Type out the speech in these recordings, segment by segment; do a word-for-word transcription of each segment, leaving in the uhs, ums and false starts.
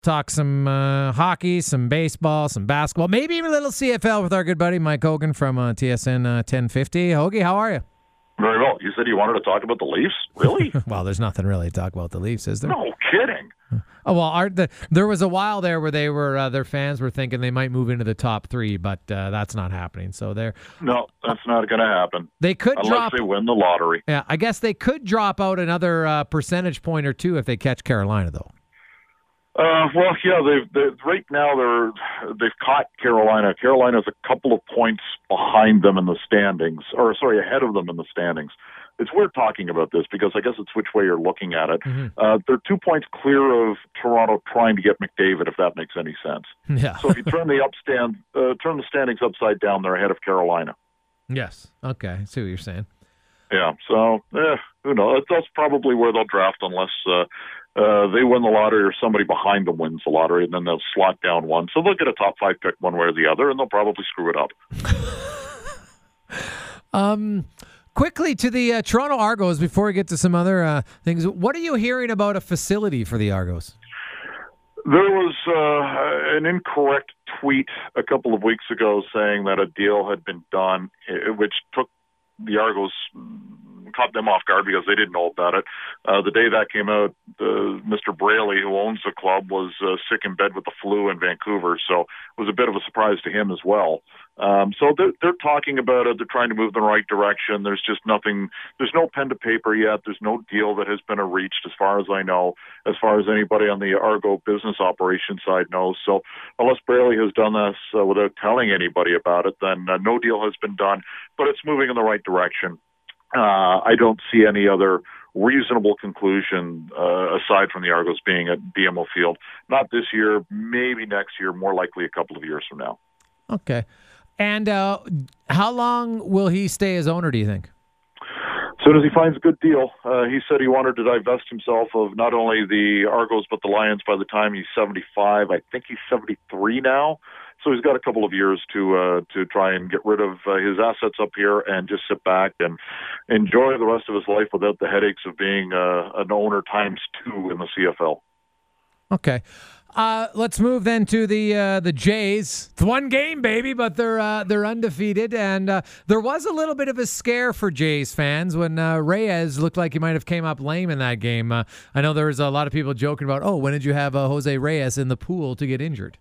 talk some uh, hockey, some baseball, some basketball, maybe even a little C F L with our good buddy Mike Hogan from uh, T S N uh, ten fifty. Hoagie, how are you? Very well. You said you wanted to talk about the Leafs? Really? Well, there's nothing really to talk about the Leafs, is there? No kidding. Oh, well, our, the, there was a while there where they were uh, their fans were thinking they might move into the top three, but uh, that's not happening. So they're No, that's not going to happen. They could unless drop. they win the lottery. Yeah, I guess they could drop out another uh, percentage point or two if they catch Carolina, though. Uh, well, yeah, they've, they've right now they're they've caught Carolina. Carolina's a couple of points behind them in the standings, or sorry, ahead of them in the standings. It's weird talking about this because I guess it's which way you're looking at it. Mm-hmm. Uh, they're two points clear of Toronto trying to get McDavid, if that makes any sense. Yeah. So if you turn the upstand, uh, turn the standings upside down, they're ahead of Carolina. Yes. Okay. I see what you're saying. Yeah. So, eh, who knows? That's probably where they'll draft unless uh, uh, they win the lottery or somebody behind them wins the lottery, and then they'll slot down one. So they'll get a top five pick one way or the other, and they'll probably screw it up. um. Quickly to the uh, Toronto Argos before we get to some other uh, things. What are you hearing about a facility for the Argos? There was uh, an incorrect tweet a couple of weeks ago saying that a deal had been done, which took the Argos, caught them off guard because they didn't know about it. Uh, the day that came out, uh, Mister Braley, who owns the club, was uh, sick in bed with the flu in Vancouver, so it was a bit of a surprise to him as well. Um, so they're, they're talking about it. They're trying to move in the right direction. There's just nothing. There's no pen to paper yet. There's no deal that has been reached, as far as I know, as far as anybody on the Argo business operations side knows. So unless Braley has done this uh, without telling anybody about it, then uh, no deal has been done. But it's moving in the right direction. Uh, I don't see any other reasonable conclusion uh, aside from the Argos being at B M O Field. Not this year, maybe next year, more likely a couple of years from now. Okay. And uh, how long will he stay as owner, do you think? As soon as he finds a good deal. Uh, he said he wanted to divest himself of not only the Argos but the Lions by the time he's seventy-five. I think he's seventy-three now. So he's got a couple of years to uh, to try and get rid of uh, his assets up here and just sit back and enjoy the rest of his life without the headaches of being uh, an owner times two in the C F L. Okay. Uh, let's move then to the uh, the Jays. It's one game, baby, but they're uh, they're undefeated, and uh, there was a little bit of a scare for Jays fans when uh, Reyes looked like he might have came up lame in that game. Uh, I know there was a lot of people joking about, oh, when did you have uh, Jose Reyes in the pool to get injured?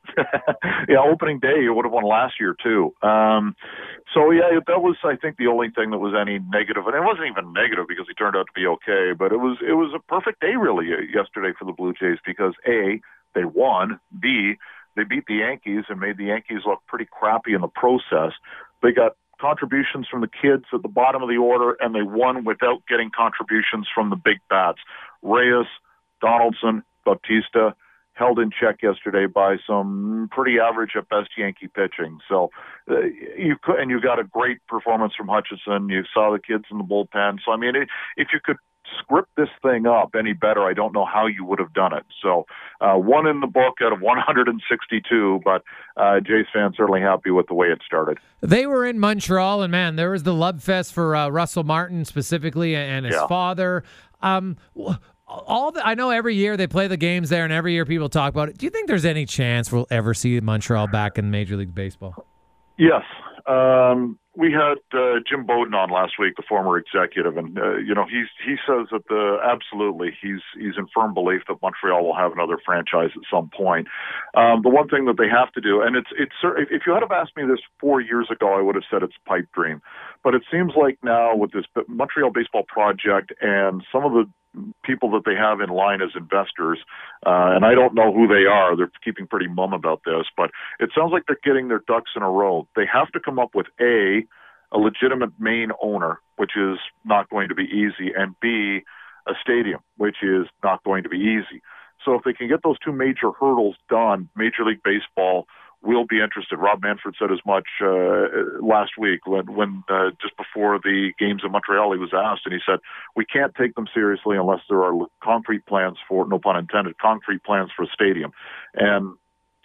Yeah, opening day, you would have won last year, too. Um, so, yeah, that was, I think, the only thing that was any negative. And it wasn't even negative because he turned out to be okay. But it was it was a perfect day, really, yesterday for the Blue Jays because, A, they won. B, they beat the Yankees and made the Yankees look pretty crappy in the process. They got contributions from the kids at the bottom of the order, and they won without getting contributions from the big bats. Reyes, Donaldson, Bautista, held in check yesterday by some pretty average at best Yankee pitching. So uh, you could, and you got a great performance from Hutchison. You saw the kids in the bullpen. So I mean, it, if you could script this thing up any better, I don't know how you would have done it. So uh, one in the book out of one hundred sixty-two, but uh, Jays fans certainly happy with the way it started. They were in Montreal, and man, there was the love fest for uh, Russell Martin specifically and his yeah. father. Um, All the, I know every year they play the games there, and every year people talk about it. Do you think there's any chance we'll ever see Montreal back in Major League Baseball? Yes. Um, we had uh, Jim Bowden on last week, the former executive, and uh, you know he's he says that the absolutely he's he's in firm belief that Montreal will have another franchise at some point. Um, the one thing that they have to do, and it's it's if you had have asked me this four years ago, I would have said it's a pipe dream, but it seems like now with this Montreal baseball project and some of the people that they have in line as investors, uh, and I don't know who they are. They're keeping pretty mum about this, but it sounds like they're getting their ducks in a row. They have to come up with A, a legitimate main owner, which is not going to be easy, and B, a stadium, which is not going to be easy. So if they can get those two major hurdles done, Major League Baseball will be interested. Rob Manfred said as much uh, last week when, when uh, just before the games in Montreal, he was asked, and he said, we can't take them seriously unless there are concrete plans for, no pun intended, concrete plans for a stadium. And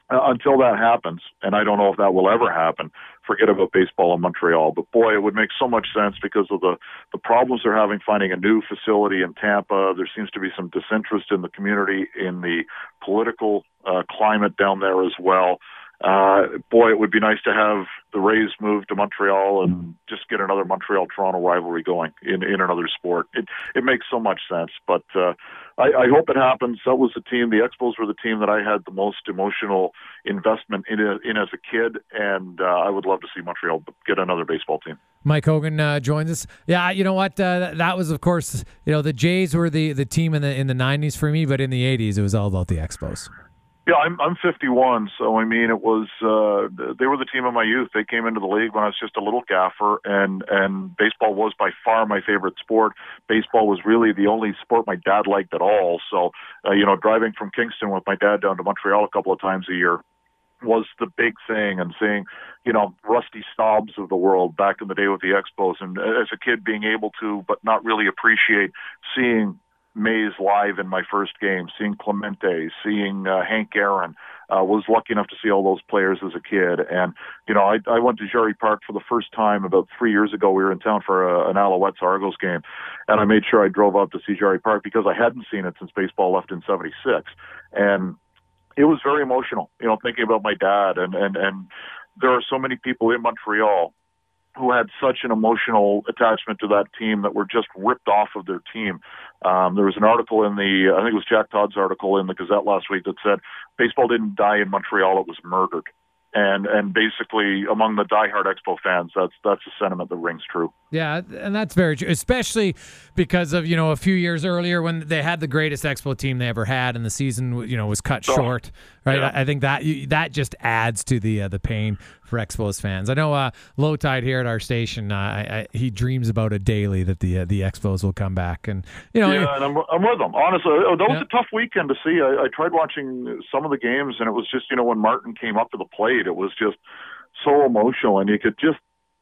Uh, until that happens, and I don't know if that will ever happen, forget about baseball in Montreal. But boy, it would make so much sense because of the, the problems they're having finding a new facility in Tampa. There seems to be some disinterest in the community, in the political uh, climate down there as well. Uh, boy, it would be nice to have the Rays move to Montreal and just get another Montreal-Toronto rivalry going in, in another sport. It it makes so much sense, but uh, I, I hope it happens. That was the team. The Expos were the team that I had the most emotional investment in, in as a kid, and uh, I would love to see Montreal get another baseball team. Mike Hogan uh, joins us. Yeah, you know what? Uh, that was, of course, you know, the Jays were the, the team in the in the nineties for me, but in the eighties, it was all about the Expos. Yeah, I'm I'm fifty-one, so I mean, it was uh, they were the team of my youth. They came into the league when I was just a little gaffer, and and baseball was by far my favorite sport. Baseball was really the only sport my dad liked at all. So, uh, you know, driving from Kingston with my dad down to Montreal a couple of times a year was the big thing, and seeing, you know, Rusty Staubs of the world back in the day with the Expos, and as a kid being able to, but not really appreciate seeing Mays live in my first game, seeing Clemente, seeing uh, Hank Aaron. Uh, was lucky enough to see all those players as a kid. And, you know, I, I went to Jerry Park for the first time about three years ago. We were in town for a, an Alouettes Argos game, and I made sure I drove up to see Jerry Park because I hadn't seen it since baseball left in seventy-six. And it was very emotional, you know, thinking about my dad. And, and, and there are so many people in Montreal who had such an emotional attachment to that team that were just ripped off of their team. Um, there was an article in the, I think it was Jack Todd's article in the Gazette last week that said baseball didn't die in Montreal, it was murdered. And and basically among the diehard Expo fans, that's that's a sentiment that rings true. Yeah, and that's very true, especially because of, you know, a few years earlier when they had the greatest Expo team they ever had, and the season, you know, was cut oh, short. Right, yeah. I, I think that that just adds to the uh, the pain for Expos fans. I know uh, Low Tide here at our station, uh, I, I, he dreams about it daily that the uh, the Expos will come back, and you know, yeah, and I'm I'm with them. Honestly, that was yeah. a tough weekend to see. I, I tried watching some of the games, and it was just, you know, when Martin came up to the plate, it was just so emotional, and you could just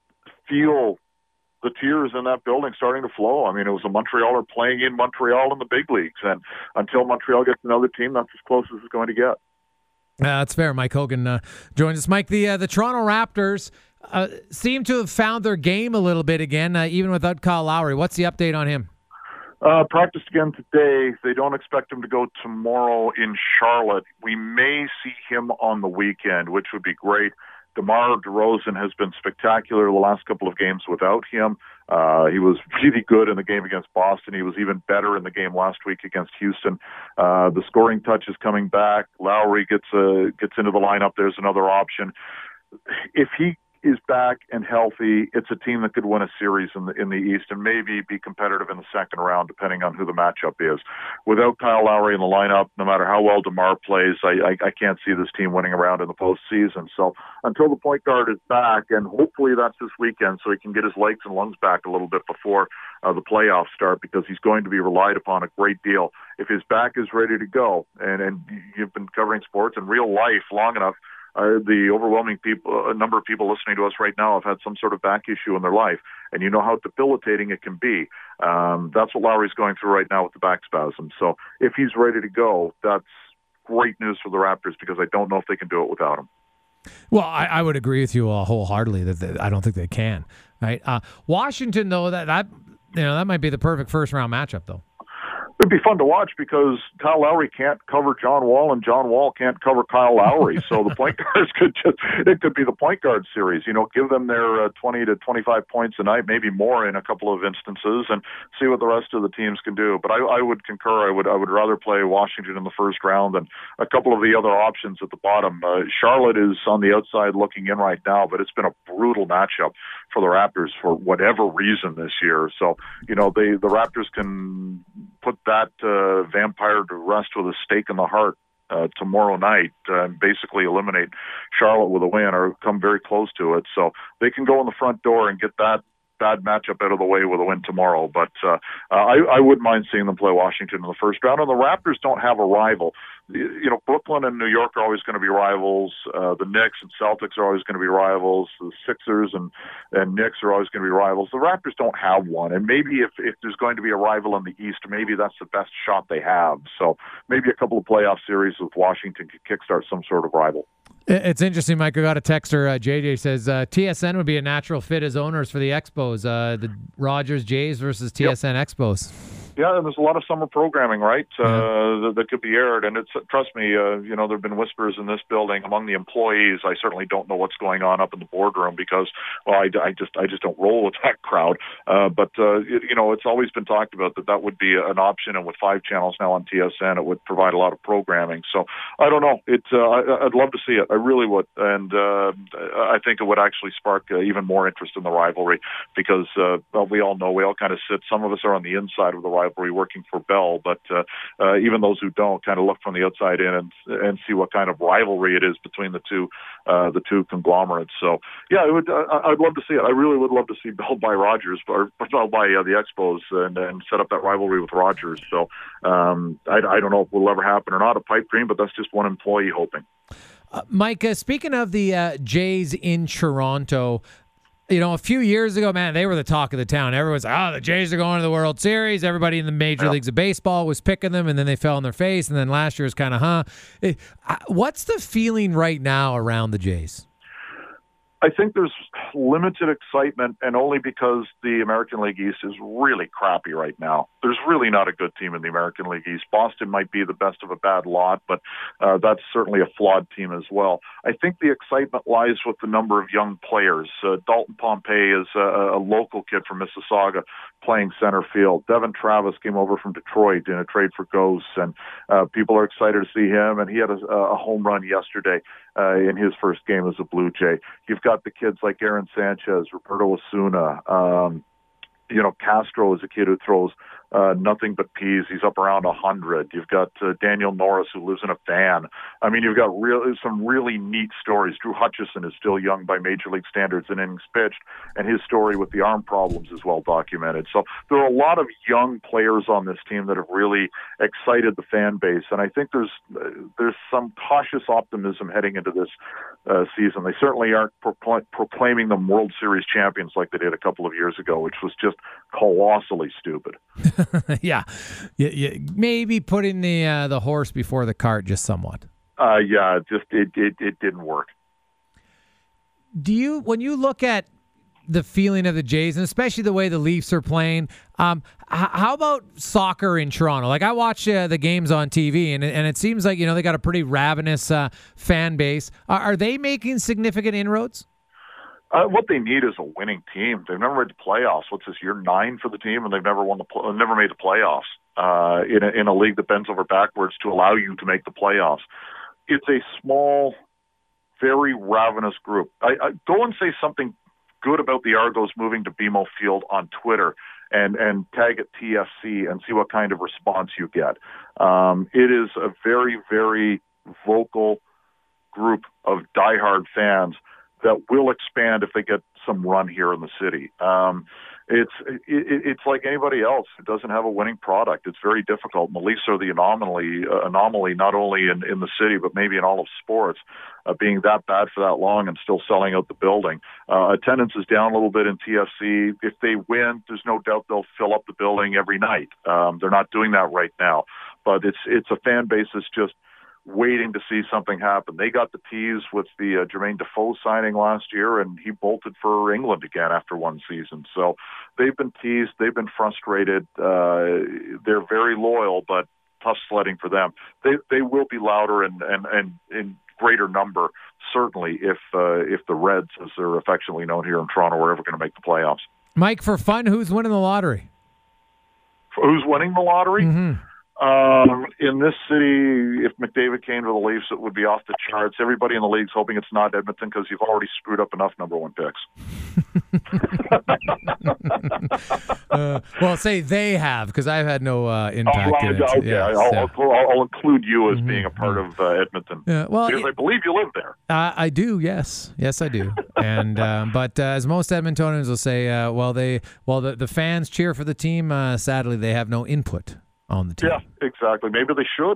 feel the tears in that building starting to flow. I mean, it was a Montrealer playing in Montreal in the big leagues, and until Montreal gets another team, that's as close as it's going to get. Uh, that's fair. Mike Hogan uh, joins us. Mike, the uh, the Toronto Raptors uh, seem to have found their game a little bit again, uh, even without Kyle Lowry. What's the update on him? Uh, practiced again today. They don't expect him to go tomorrow in Charlotte. We may see him on the weekend, which would be great. DeMar DeRozan has been spectacular the last couple of games without him. Uh, he was really good in the game against Boston. He was even better in the game last week against Houston. Uh, the scoring touch is coming back. Lowry gets uh, gets into the lineup. There's another option. If he is back and healthy, it's a team that could win a series in the in the East and maybe be competitive in the second round, depending on who the matchup is. Without Kyle Lowry in the lineup, no matter how well DeMar plays, I, I, I can't see this team winning around in the postseason. So until the point guard is back, and hopefully that's this weekend, so he can get his legs and lungs back a little bit before uh, the playoffs start, because he's going to be relied upon a great deal. If his back is ready to go, and, and you've been covering sports and real life long enough, Uh, the overwhelming people, a number of people listening to us right now have had some sort of back issue in their life, and you know how debilitating it can be. Um, that's what Lowry's going through right now with the back spasm. So if he's ready to go, that's great news for the Raptors, because I don't know if they can do it without him. Well, I, I would agree with you uh, wholeheartedly that they, I don't think they can. Right, uh, Washington though, that that you know that might be the perfect first round matchup though. It'd be fun to watch, because Kyle Lowry can't cover John Wall, and John Wall can't cover Kyle Lowry. So the point guards could just, it could be the point guard series, you know, give them their uh, twenty to twenty-five points a night, maybe more in a couple of instances, and see what the rest of the teams can do. But I, I would concur. I would, I would rather play Washington in the first round than a couple of the other options at the bottom. Uh, Charlotte is on the outside looking in right now, but it's been a brutal matchup for the Raptors for whatever reason this year. So, you know, they, the Raptors can put that uh, vampire to rest with a stake in the heart uh, tomorrow night uh, and basically eliminate Charlotte with a win, or come very close to it. So they can go in the front door and get that bad matchup out of the way with a win tomorrow. But uh, I, I wouldn't mind seeing them play Washington in the first round. And the Raptors don't have a rival. You know, Brooklyn and New York are always going to be rivals. Uh, the Knicks and Celtics are always going to be rivals. The Sixers and, and Knicks are always going to be rivals. The Raptors don't have one. And maybe if, if there's going to be a rival in the East, maybe that's the best shot they have. So maybe a couple of playoff series with Washington could kickstart some sort of rival. It's interesting, Mike. I got a texter. Uh, J J says uh, T S N would be a natural fit as owners for the Expos. Uh, the Rogers Jays versus T S N yep. Expos. Yeah, and there's a lot of summer programming, right, uh, yeah. that, that could be aired. And it's trust me, uh, you know, there have been whispers in this building among the employees. I certainly don't know what's going on up in the boardroom because, well, I, I just I just don't roll with that crowd. Uh, but, uh, it, you know, it's always been talked about that that would be an option. And with five channels now on T S N, it would provide a lot of programming. So I don't know. It, uh, I, I'd love to see it. I really would. And uh, I think it would actually spark uh, even more interest in the rivalry because, uh, well, we all know, we all kind of sit, some of us are on the inside of the rivalry working for Bell, but uh, uh, even those who don't kind of look from the outside in and and see what kind of rivalry it is between the two uh, the two conglomerates. So yeah, it would. Uh, I'd love to see it. I really would love to see Bell by Rogers or Bell by uh, the Expos and, and set up that rivalry with Rogers. So um, I, I don't know if it will ever happen or not. A pipe dream, but that's just one employee hoping. Uh, Mike, uh, speaking of the uh, Jays in Toronto. You know, a few years ago, man, they were the talk of the town. Everyone's like, oh, the Jays are going to the World Series. Everybody in the major yeah. leagues of baseball was picking them, and then they fell on their face. And then last year was kind of, huh? What's the feeling right now around the Jays? I think there's limited excitement, and only because the American League East is really crappy right now. There's really not a good team in the American League East. Boston might be the best of a bad lot, but uh, that's certainly a flawed team as well. I think the excitement lies with the number of young players. Uh, Dalton Pompey is a, a local kid from Mississauga playing center field. Devin Travis came over from Detroit in a trade for Ghosts, and uh, people are excited to see him, and he had a, a home run yesterday uh, in his first game as a Blue Jay. You've got the kids like Aaron Sanchez, Roberto Osuna, um, you know, Castro is a kid who throws uh, nothing but peas. He's up around one hundred. You've got uh, Daniel Norris, who lives in a van. I mean, you've got real, some really neat stories. Drew Hutchison is still young by Major League standards in innings pitched, and his story with the arm problems is well documented. So there are a lot of young players on this team that have really excited the fan base, and I think there's uh, there's some cautious optimism heading into this uh, season. They certainly aren't procl- proclaiming them World Series champions like they did a couple of years ago, which was just colossally stupid. yeah. yeah, yeah, maybe putting the uh, the horse before the cart just somewhat. Uh, yeah, it just it, it it didn't work. Do you, when you look at the feeling of the Jays, and especially the way the Leafs are playing, um, h- how about soccer in Toronto? Like I watch uh, the games on T V, and and it seems like you know they got a pretty ravenous uh, fan base. Are, are they making significant inroads? Uh, what they need is a winning team. They've never made the playoffs. What's this, year nine for the team, and they've never won the pl- never made the playoffs uh, in a, in a league that bends over backwards to allow you to make the playoffs. It's a small, very ravenous group. I, I go and say something good about the Argos moving to B M O Field on Twitter and and tag it T F C and see what kind of response you get. Um, it is a very very vocal group of diehard fans that will expand if they get some run here in the city. Um, it's it, it's like anybody else. It doesn't have a winning product. It's very difficult. And the Leafs are the anomaly, uh, anomaly not only in, in the city, but maybe in all of sports, uh, being that bad for that long and still selling out the building. Uh, attendance is down a little bit in T F C. If they win, there's no doubt they'll fill up the building every night. Um, they're not doing that right now. But it's it's a fan base that's just waiting to see something happen. They got the tease with the uh, Jermaine Defoe signing last year, and he bolted for England again after one season. So they've been teased. They've been frustrated. Uh, they're very loyal, but tough sledding for them. They they will be louder and and, and in greater number, certainly, if uh, if the Reds, as they're affectionately known here in Toronto, are ever going to make the playoffs. Mike, for fun, who's winning the lottery? Who's winning the lottery? Mm-hmm. Um, in this city, if McDavid came to the Leafs, it would be off the charts. Everybody in the league's hoping it's not Edmonton because you've already screwed up enough number one picks. uh, well, say they have, because I've had no uh, impact oh, in it. Okay, Yes, I'll, yeah. I'll, I'll include you as Mm-hmm. being a part of uh, Edmonton. Yeah, well, because it, I believe you live there. Uh, I do, yes, yes, I do. And uh, but uh, as most Edmontonians will say, uh, well, they, well, the, the fans cheer for the team. Uh, sadly, they have no input on the team. Yeah, exactly. Maybe they should.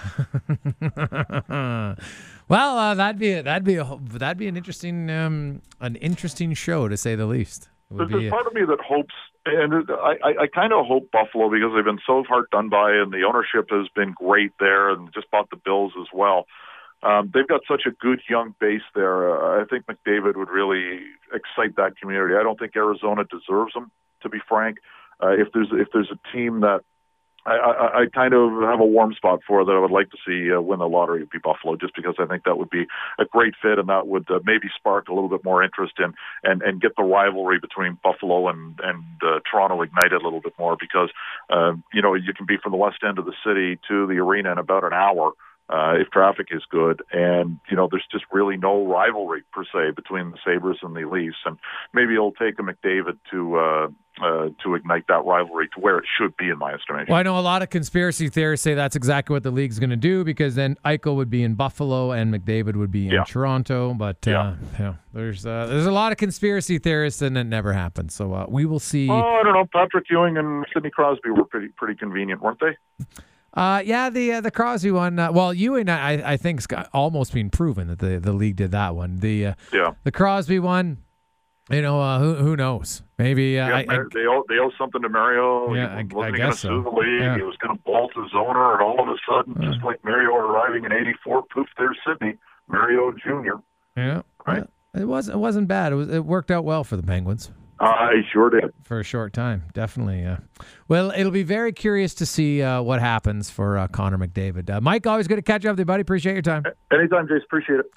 Well, uh, that'd be that'd be a, that'd be an interesting um, an interesting show, to say the least. It would There's be, a part of me that hopes, and I, I, I kind of hope Buffalo, because they've been so hard done by, and the ownership has been great there, and just bought the Bills as well. Um, they've got such a good young base there. Uh, I think McDavid would really excite that community. I don't think Arizona deserves him, to be frank. Uh, if there's if there's a team that I, I, I kind of have a warm spot for that I would like to see uh, win the lottery, would be Buffalo, just because I think that would be a great fit, and that would uh, maybe spark a little bit more interest in and, and get the rivalry between Buffalo and, and uh, Toronto ignited a little bit more, because, uh, you know, you can be from the west end of the city to the arena in about an hour. Uh, if traffic is good, and, you know, there's just really no rivalry per se between the Sabres and the Leafs, and maybe it'll take a McDavid to uh, uh, to ignite that rivalry to where it should be, in my estimation. Well, I know a lot of conspiracy theorists say that's exactly what the league's going to do, because then Eichel would be in Buffalo and McDavid would be in Yeah. Toronto. But uh, Yeah. yeah, there's uh, there's a lot of conspiracy theorists, and it never happened. So uh, we will see. Oh, I don't know. Patrick Ewing and Sidney Crosby were pretty pretty convenient, weren't they? Uh, yeah, the uh, the Crosby one. Uh, well, Ewing, I I think's got almost been proven that the, the league did that one. The uh, Yeah. the Crosby one, you know, uh, who who knows? Maybe uh, Yeah, I, I, they owe they owe something to Mario. Yeah, he I- wasn't I he guess going to so. sue the league. Yeah. He was going to bolt his owner, and all of a sudden, just like Mario arriving in eighty-four, poof, there's Sidney, Mario Junior yeah, Right. yeah, it wasn't it wasn't bad. It was it worked out well for the Penguins. I sure did. For a short time, definitely. Uh, well, it'll be very curious to see uh, what happens for uh, Connor McDavid. Uh, Mike, always good to catch up with you, buddy. Appreciate your time. Anytime, Jace. Appreciate it.